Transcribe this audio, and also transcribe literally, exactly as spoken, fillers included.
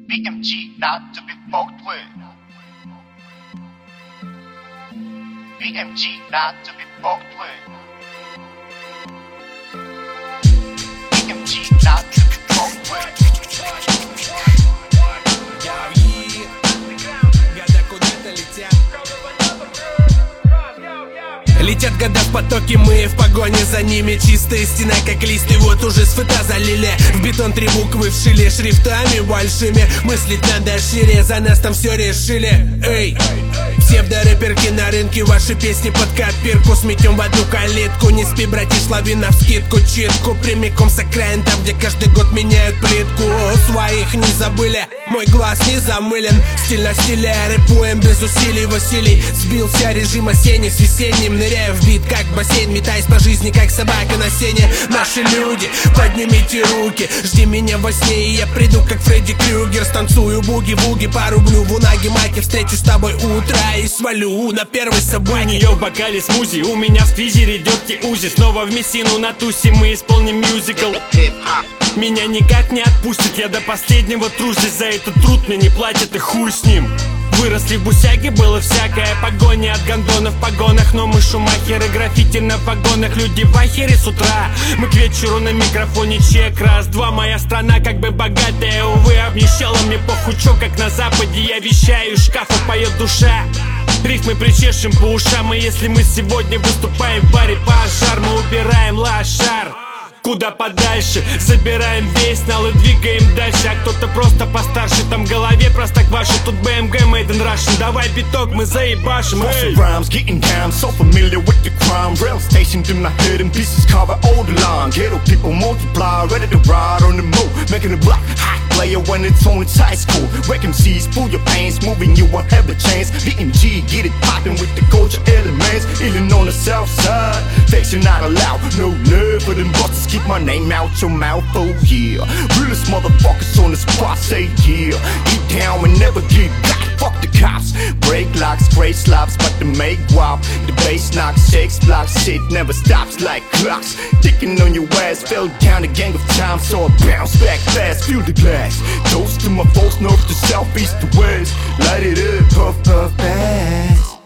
B M G not to be fucked with. B M G not to be fucked with. B M G not to be fucked with. Летят года в потоке, мы в погоне за ними. Чистая стена, как лист, и вот уже с фото залили. В бетон три буквы вшили шрифтами большими. Мыслить надо шире, за нас там все решили. Эй, псевдорэперки на рынке, ваши песни под копирку. Сметем в одну калитку, не спи, братиш, лови навскидку читку. Прямиком с окраин, там, где каждый год меняют плитку. Своих не забыли, мой глаз не замылен. Стиль на стиле, рэпуем без усилий. Василий сбился режим осенний с весенним. Ныряю в бит, как бассейн, метаясь по жизни, как собака на сене. Наши люди, поднимите руки, жди меня во сне, и я приду, как Фредди Крюгер. Станцую буги-вуги, порублю в унаги маки. Встречу с тобой утро и свалю на первой собаке. У нее в бокале смузи, у меня в твизере дёрти узи. Снова в Мессину на тусе мы исполним мюзикл. Меня никак не отпустят, я до последнего тружусь. За этот труд мне не платят, и хуй с ним. Выросли в Бусяге, было всякое. Погони от гондонов в погонах, но мы шумахеры. Граффити на погонах, люди в ахере с утра. Мы к вечеру на микрофоне чек. Раз-два, моя страна как бы богатая, увы, обнищала. Мне похуй, чё, как на западе я вещаю, из шкафа поет душа. Рифмы причешем по ушам, и если мы сегодня выступаем в баре пожар, мы убираем лошар куда подальше, забираем весь нал и двигаем дальше. А кто-то просто постарше, там в голове простокваши. Тут бэ эм гэ made in Russian, давай биток, мы заебашим. Hey. Rhymes getting down, so familiar with the crime. Rail stationed in my head and pieces cover all the line. Ghetto people multiply, ready to ride on the move, making it block hot player when it's on its high school. Wreck M Cs, pull your pants, moving you won't have a chance. B M G, get it poppin' with the culture elements. Illin' on the south side, faction not allowed. No love for them bosses, keep my name out your mouth, oh yeah. Realest motherfuckers on the spot, say yeah. Eat down and never get back, fuck the cops. Break locks, great slops, but to make guap. The bass knocks, shakes blocks, shit never stops like clocks. Ticking on your ass, fell down a gang of times, so I bounce back fast, feel the glass. Toast to my folks, north to south, east to west. Light it up, puff, puff, pass.